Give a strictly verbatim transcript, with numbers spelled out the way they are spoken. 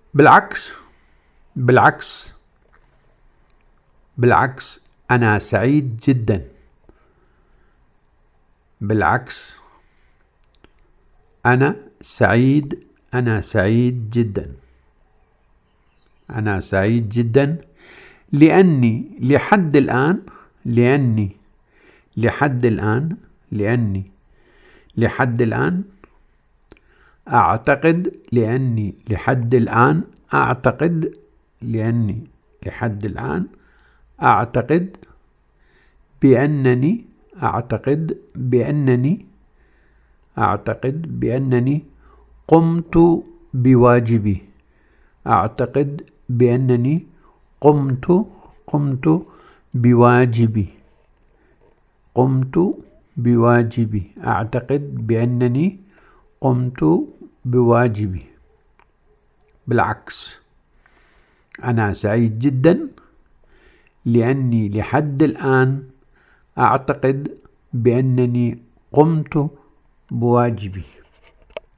بالعكس بالعكس بالعكس أنا سعيد جدا. بالعكس أنا سعيد أنا سعيد جدا أنا سعيد جدا لأني لحد الآن لأني لحد الآن لأني لحد الآن أعتقد لأني لحد الآن أعتقد لأني لحد الآن أعتقد بأنني أعتقد بأنني أعتقد بأنني قمت بواجبي أعتقد بأنني قمت قمت بواجبي قمت بواجبي أعتقد بأنني قمت بواجبي. بالعكس أنا سعيد جدا لأني لحد الآن أعتقد بأنني قمت بواجبي.